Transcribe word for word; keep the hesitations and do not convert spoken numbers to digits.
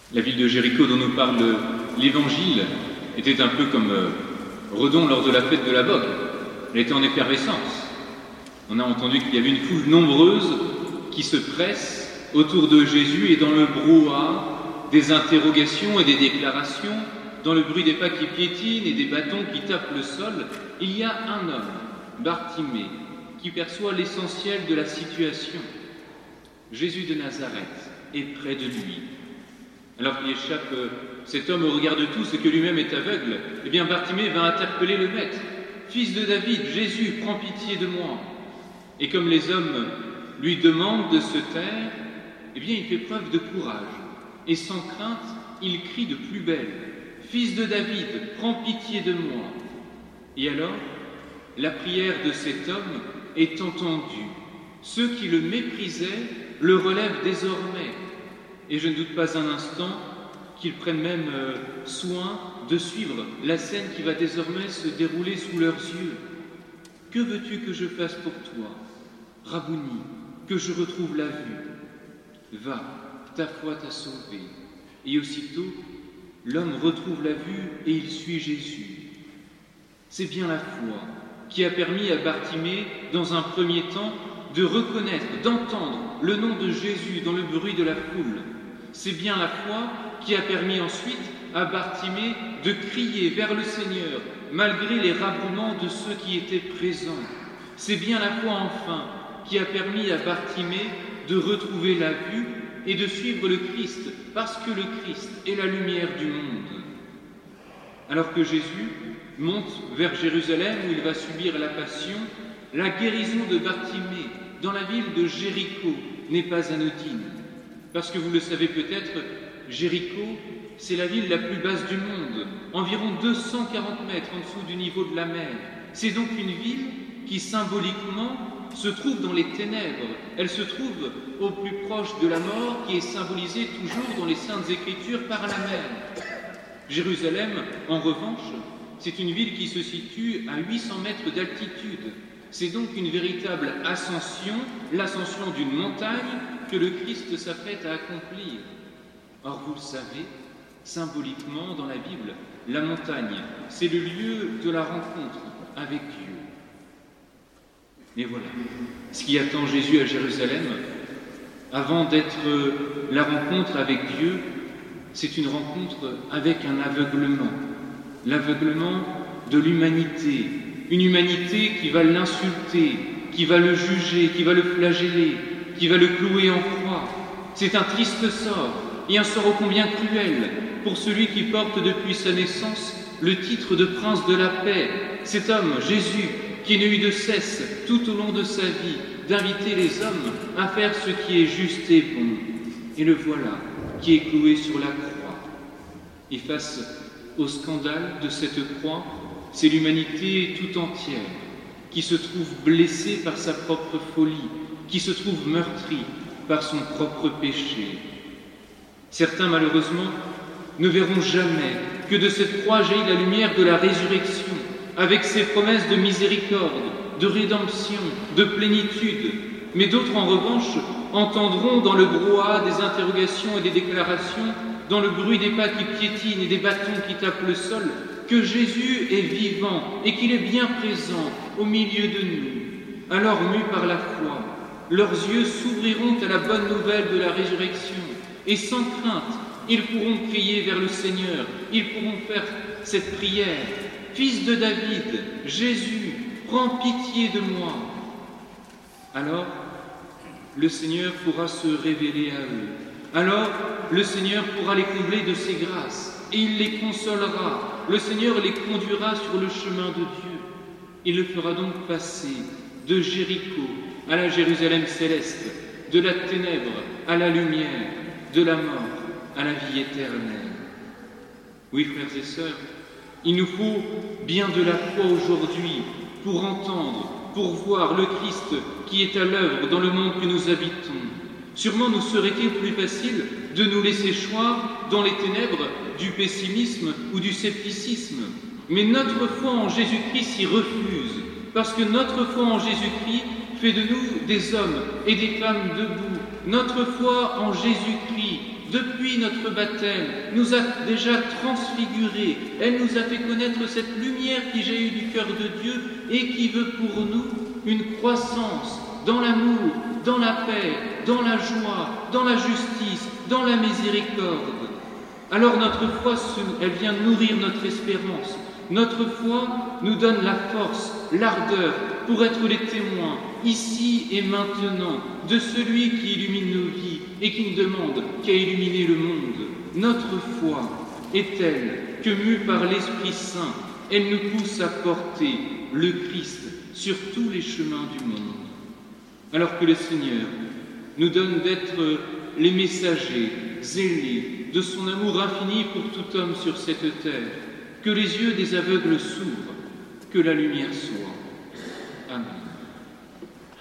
La ville de Jéricho dont nous parle l'Évangile était un peu comme euh, Redon lors de la fête de la Bogue. Elle était en effervescence. On a entendu qu'il y avait une foule nombreuse qui se presse autour de Jésus, et dans le brouhaha des interrogations et des déclarations, dans le bruit des pas qui piétinent et des bâtons qui tapent le sol, il y a un homme, Bartimée, qui perçoit l'essentiel de la situation. Jésus de Nazareth est près de lui. Alors qu'il échappe euh, cet homme au regard de tous et que lui-même est aveugle, eh bien Bartimée va interpeller le maître. « Fils de David, Jésus, prends pitié de moi !» Et comme les hommes lui demandent de se taire, eh bien il fait preuve de courage. Et sans crainte, il crie de plus belle « Fils de David, prends pitié de moi !» Et alors, la prière de cet homme est entendue. Ceux qui le méprisaient le relèvent désormais. Et je ne doute pas un instant qu'ils prennent même euh, soin de suivre la scène qui va désormais se dérouler sous leurs yeux. « Que veux-tu que je fasse pour toi, Rabouni, que je retrouve la vue ? Va, ta foi t'a sauvé. » Et aussitôt, l'homme retrouve la vue et il suit Jésus. C'est bien la foi qui a permis à Bartimée, dans un premier temps, de reconnaître, d'entendre le nom de Jésus dans le bruit de la foule. C'est bien la foi qui a permis ensuite à Bartimée de crier vers le Seigneur, malgré les rabouements de ceux qui étaient présents. C'est bien la foi, enfin, qui a permis à Bartimée de retrouver la vue et de suivre le Christ, parce que le Christ est la lumière du monde. Alors que Jésus monte vers Jérusalem, où il va subir la passion, la guérison de Bartimée dans la ville de Jéricho n'est pas anodine. Parce que vous le savez peut-être, Jéricho, c'est la ville la plus basse du monde, environ deux cent quarante mètres en dessous du niveau de la mer. C'est donc une ville qui symboliquement se trouve dans les ténèbres. Elle se trouve au plus proche de la mort, qui est symbolisée toujours dans les Saintes Écritures par la mer. Jérusalem, en revanche, c'est une ville qui se situe à huit cents mètres d'altitude. C'est donc une véritable ascension, l'ascension d'une montagne que le Christ s'apprête à accomplir. Or, vous le savez, symboliquement dans la Bible, la montagne, c'est le lieu de la rencontre avec Dieu. Mais voilà, ce qui attend Jésus à Jérusalem, avant d'être la rencontre avec Dieu, c'est une rencontre avec un aveuglement, l'aveuglement de l'humanité, une humanité qui va l'insulter, qui va le juger, qui va le flageller, qui va le clouer en croix. C'est un triste sort, et un sort ô combien cruel pour celui qui porte depuis sa naissance le titre de prince de la paix, cet homme, Jésus, qui n'a eu de cesse, tout au long de sa vie, d'inviter les hommes à faire ce qui est juste et bon. Et le voilà, qui est cloué sur la croix. Et face au scandale de cette croix, c'est l'humanité tout entière qui se trouve blessée par sa propre folie, qui se trouve meurtrie par son propre péché. Certains, malheureusement, ne verront jamais que de cette croix jaillit la lumière de la résurrection, avec ses promesses de miséricorde, de rédemption, de plénitude. Mais d'autres, en revanche, entendront dans le brouhaha des interrogations et des déclarations, dans le bruit des pas qui piétinent et des bâtons qui tapent le sol, que Jésus est vivant et qu'il est bien présent au milieu de nous. Alors, mus par la foi, leurs yeux s'ouvriront à la bonne nouvelle de la résurrection, et sans crainte, ils pourront crier vers le Seigneur, ils pourront faire cette prière. « Fils de David, Jésus, prends pitié de moi !» Alors, le Seigneur pourra se révéler à eux. Alors, le Seigneur pourra les combler de ses grâces, et il les consolera. Le Seigneur les conduira sur le chemin de Dieu. Il le fera donc passer de Jéricho à la Jérusalem céleste, de la ténèbre à la lumière, de la mort à la vie éternelle. Oui, frères et sœurs, il nous faut bien de la foi aujourd'hui pour entendre, pour voir le Christ qui est à l'œuvre dans le monde que nous habitons. Sûrement nous serait-il plus facile de nous laisser choir dans les ténèbres du pessimisme ou du scepticisme. Mais notre foi en Jésus-Christ s'y refuse, parce que notre foi en Jésus-Christ fait de nous des hommes et des femmes debout. Notre foi en Jésus-Christ depuis notre baptême, nous a déjà transfigurés. Elle nous a fait connaître cette lumière qui jaillit du cœur de Dieu et qui veut pour nous une croissance dans l'amour, dans la paix, dans la joie, dans la justice, dans la miséricorde. Alors notre foi, elle vient nourrir notre espérance. Notre foi nous donne la force, l'ardeur pour être les témoins, ici et maintenant, de celui qui illumine nos vies et qui ne demande qu'à illuminer le monde. Notre foi est telle que, mue par l'Esprit Saint, elle nous pousse à porter le Christ sur tous les chemins du monde. Alors que le Seigneur nous donne d'être les messagers zélés de son amour infini pour tout homme sur cette terre, que les yeux des aveugles s'ouvrent, que la lumière soit. Amen.